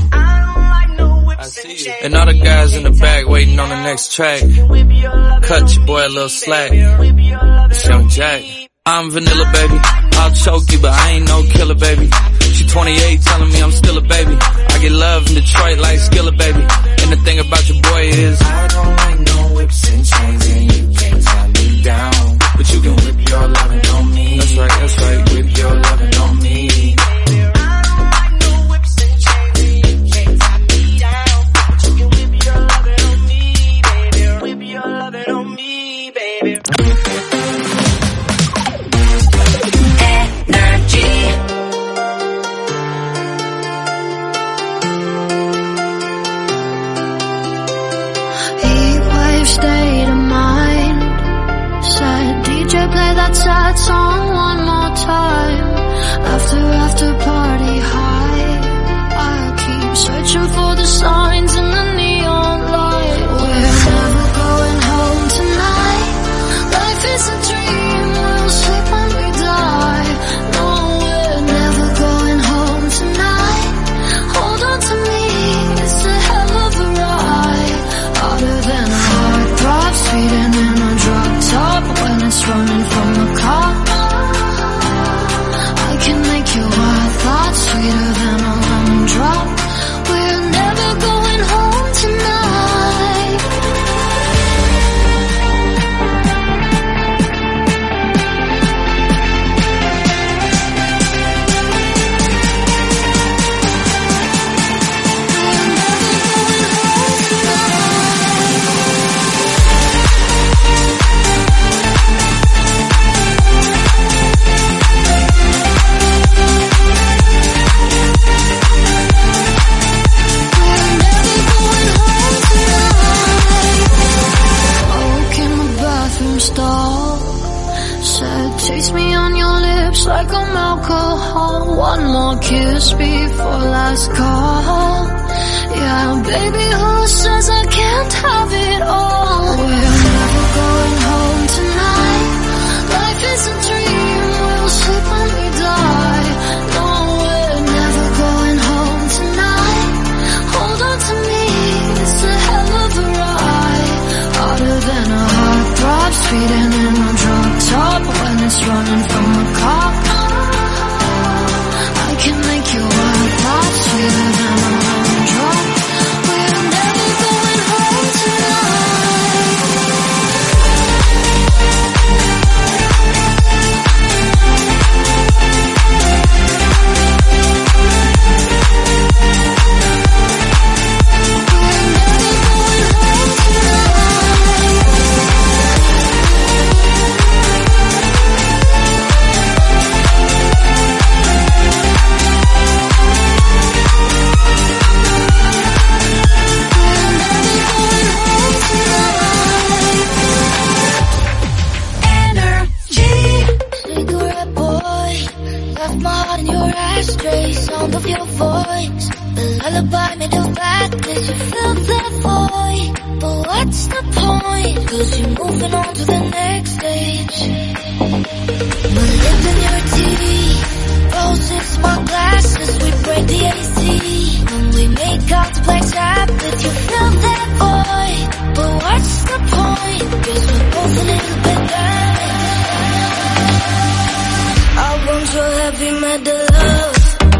I see you. And all the guys in the back waiting on the next track. Cut your boy a little slack. It's Young Jack. I'm vanilla, baby. I'll choke you, but I ain't no killer, baby. She 28, telling me I'm still a baby. I get love in Detroit like Skillet, baby. And the thing about your boy is I don't like no whips and chains, and you can't tie me down. But you can whip your lovin' on me. That's right, whip your lovin' on me.
It's like I'm alcohol, one more kiss before last call. Yeah, baby, who says I can't have it all? We're never going home tonight. Life is a dream, we'll sleep when we die. No, we're never going home tonight. Hold on to me, it's a hell of a ride. Harder than a heartthrob, speeding in a drop top when it's running from a cop. I can make you work lot sweeter than a lemon drop. We're never going home sound of your voice, the lullaby made of badness. You filled the void, but what's the point? 'Cause you're moving on to the next stage. We're living your tea, roses, small glasses, we break the AC. When we make out to play Sabbath, you fill that void, but what's the point? 'Cause we're both a little bit damaged. I want your heavy metal love.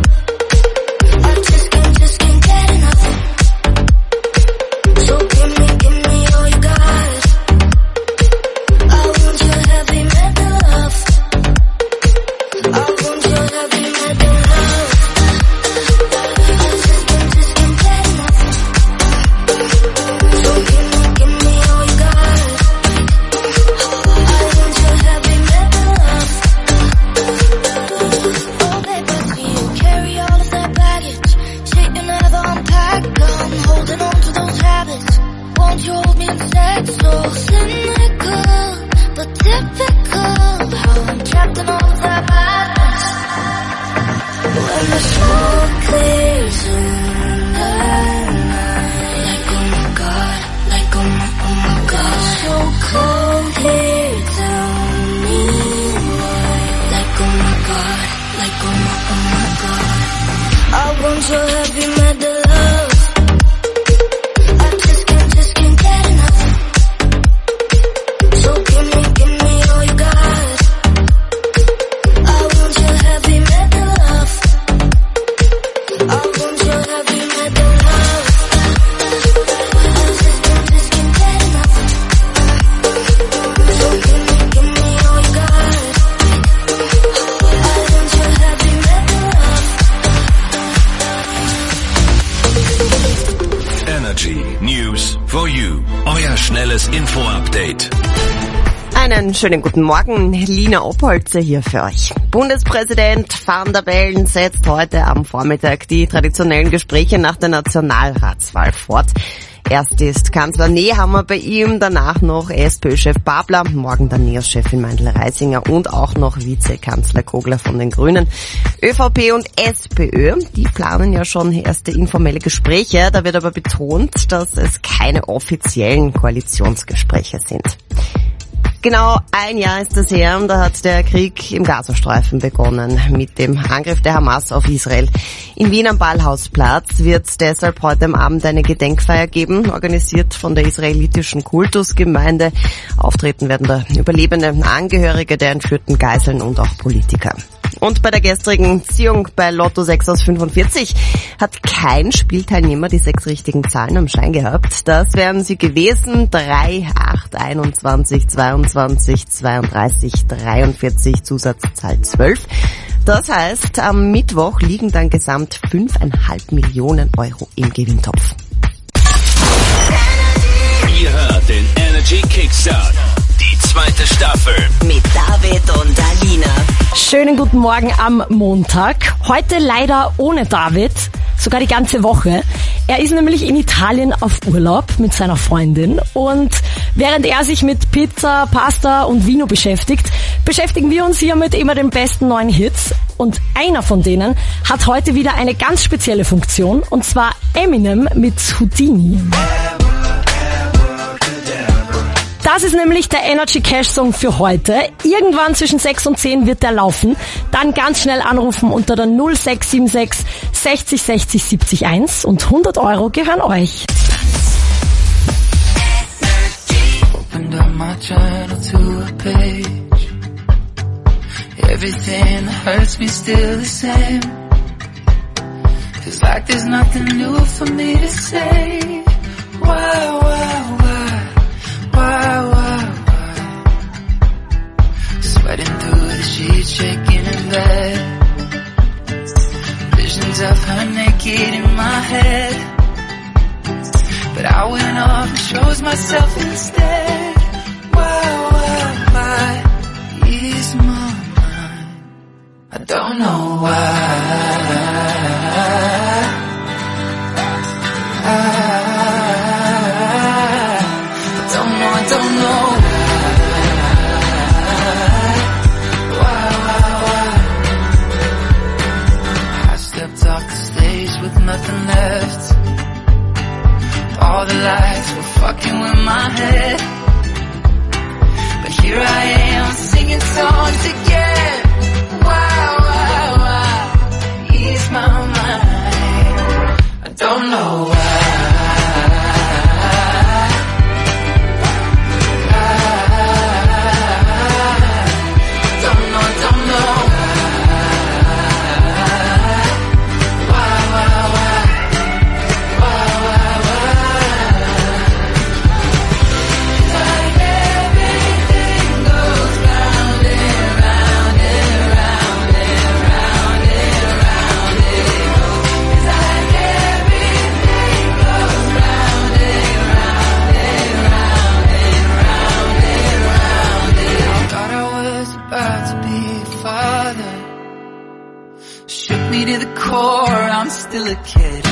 Einen schönen guten Morgen, Lina Opholzer hier für euch. Bundespräsident Van der Bellen setzt heute am Vormittag die traditionellen Gespräche nach der Nationalratswahl fort. Erst ist Kanzler Nehammer bei ihm, danach noch SPÖ-Chef Babler, morgen dann NEOS-Chefin Meindl-Reisinger und auch noch Vizekanzler Kogler von den Grünen. ÖVP und SPÖ, die planen ja schon erste informelle Gespräche, da wird aber betont, dass es keine offiziellen Koalitionsgespräche sind. Genau ein Jahr ist es her, da hat der Krieg im Gazastreifen begonnen mit dem Angriff der Hamas auf Israel. In Wien am Ballhausplatz wird es deshalb heute am Abend eine Gedenkfeier geben, organisiert von der israelitischen Kultusgemeinde. Auftreten werden da Überlebende, Angehörige der entführten Geiseln und auch Politiker. Und bei der gestrigen Ziehung bei Lotto 6 aus 45 hat kein Spielteilnehmer die 6 richtigen Zahlen am Schein gehabt. Das wären sie gewesen: 3, 8, 21, 22, 32, 43, Zusatzzahl 12. Das heißt, am Mittwoch liegen dann gesamt 5,5 Millionen Euro im Gewinntopf.
Ihr hört den Energy Kickstart. Die zweite Staffel.
Mit David und Alina.
Schönen guten Morgen am Montag. Heute leider ohne David, sogar die ganze Woche. Er ist nämlich in Italien auf Urlaub mit seiner Freundin und während er sich mit Pizza, Pasta und Vino beschäftigt, beschäftigen wir uns hier mit immer den besten neuen Hits. Und einer von denen hat heute wieder eine ganz spezielle Funktion, und zwar Eminem mit Houdini. Das ist nämlich der Energy Cash Song für heute. Irgendwann zwischen 6 und 10 wird der laufen. Dann ganz schnell anrufen unter der 0676 60 60 70 1 und 100 € gehören euch.
Opened up my journal to a page. Everything that hurts me still the same. Feels like there's nothing new for me to say. Why? Sweating through the sheets, shaking in bed. Visions of her naked in my head. But I went off and chose myself instead. Why is my mind? I don't know why. I don't know why. I stepped off the stage with nothing left. All the lights were fucking with my head. But here I am singing songs again. Why ease my mind? I don't know why. Still a kid.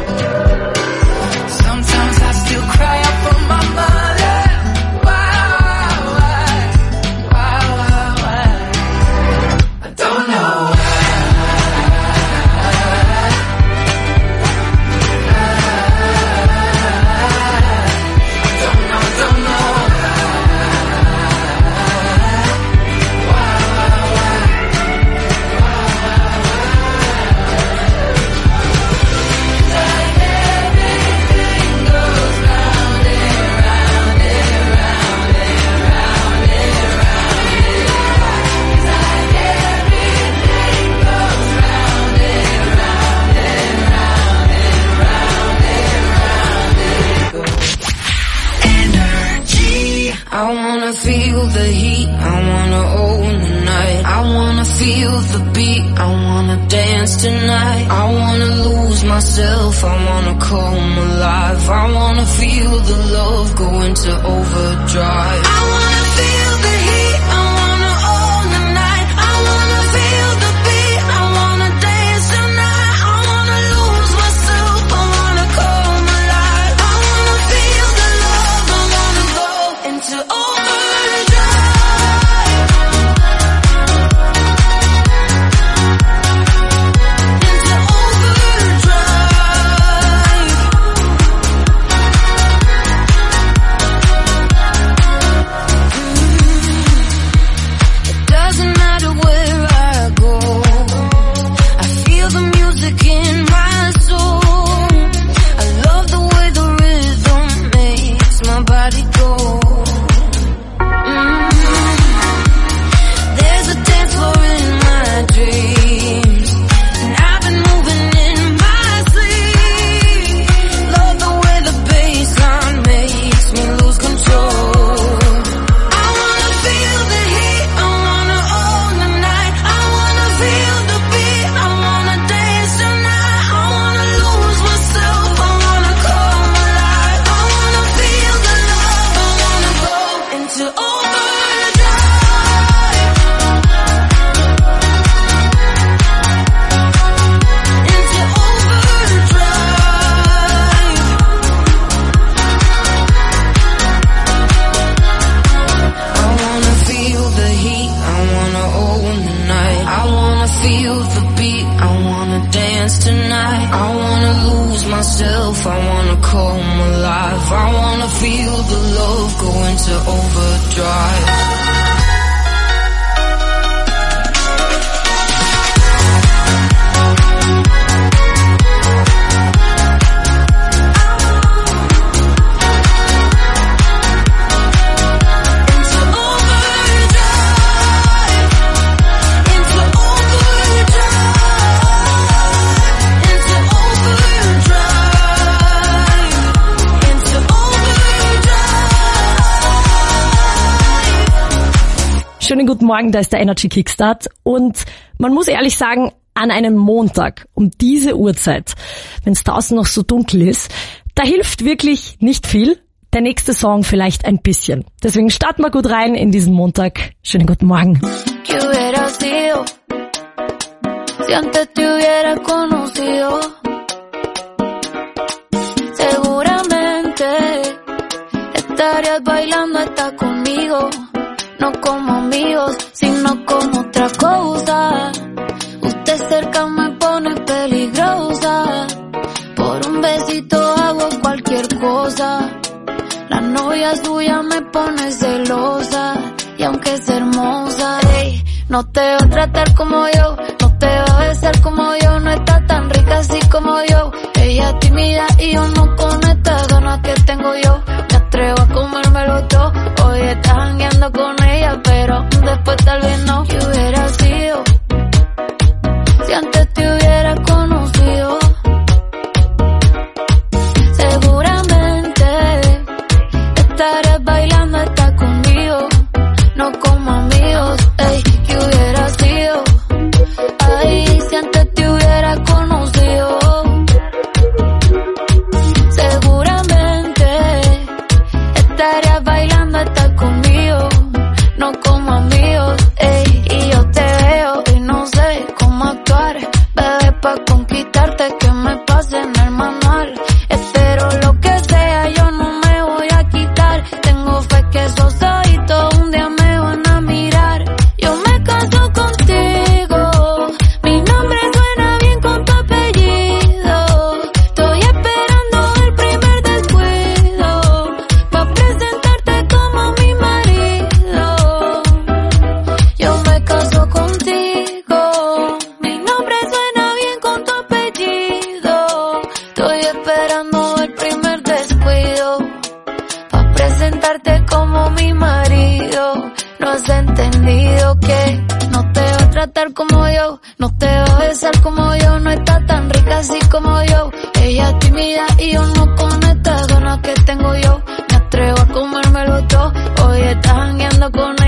Sometimes I still cry out for my mother. Why? I don't know why. Don't know I wanna feel the heat, I wanna own the night. I wanna feel the beat, I wanna dance tonight. I wanna lose myself, I wanna come alive. I wanna feel the love go into overdrive. I wanna feel the heat, I wanna own the night. I wanna feel the beat, I wanna dance tonight. I wanna lose myself, I wanna come alive. I wanna feel the love, I wanna go into overdrive. Into overdrive.
wanna feel the love go into overdrive.
Schönen guten Morgen, da ist der Energy Kickstart und man muss ehrlich sagen, an einem Montag um diese Uhrzeit, wenn es draußen noch so dunkel ist, da hilft wirklich nicht viel. Der nächste Song vielleicht ein bisschen. Deswegen starten wir gut rein in diesen Montag. Schönen guten Morgen.
¿Qué hubiera sido si antes te hubiera conocido? Seguramente estarías bailando hasta conmigo. No como amigos, sino como otra cosa. Usted cerca me pone peligrosa. Por un besito hago cualquier cosa. La novia suya me pone celosa. Y aunque es hermosa, ey, no te va a tratar como yo. No te va a besar como yo. No está tan rica así como yo. Ella es tímida y yo no con estas ganas que tengo yo. Me atrevo a comérmelo todo. Hoy estás jangueando con ella, pero después tal vez no. ¿Qué hubiera sido si antes te hubiera conocido? Seguramente estarías bailando hasta conmigo. No como amigos, ey, ¿qué hubiera sido? Ay, si antes te hubiera conocido. Seguramente estarías bailando hasta conmigo. No como amigos, ey, y yo te veo y no sé cómo actuar. Bebé, pa' conquistarte que me pase en el manual. Espero lo que sea, yo no me voy a quitar. Tengo fe que esos ojitos un día me van a mirar. Yo me caso contigo, mi nombre suena bien con tu apellido. Estoy esperando el primer descuido pa' presentarte como mi marido. Yo me caso contigo, mi nombre suena bien con tu apellido. Estoy esperando el primer descuido pa' presentarte como mi marido. No has entendido que no te va a tratar como yo, no te va a besar como yo, no está tan rica así como yo. Ella es tímida y yo no con estas ganas que tengo yo. Me atrevo a comérmelo todo, hoy estás jangueando con